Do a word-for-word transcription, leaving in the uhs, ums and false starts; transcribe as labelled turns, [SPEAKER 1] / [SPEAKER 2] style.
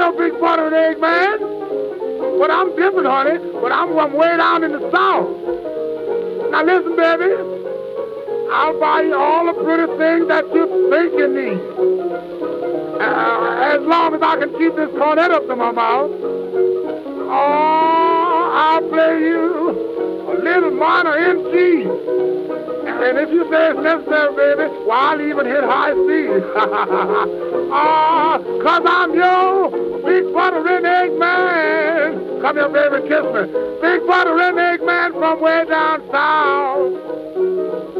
[SPEAKER 1] your big butter and egg man. But I'm different, honey. But I'm from way down in the south. Now listen, baby. I'll buy you all the pretty things that you think you need. Uh, as long as I can keep this cornet up to my mouth. Oh, I'll play you a little minor in G. And if you say it's necessary, baby, well, I'll even hit high C. Ah, cause I'm your big butter and egg man. Come here, baby, kiss me. Big butter and egg man from way down south.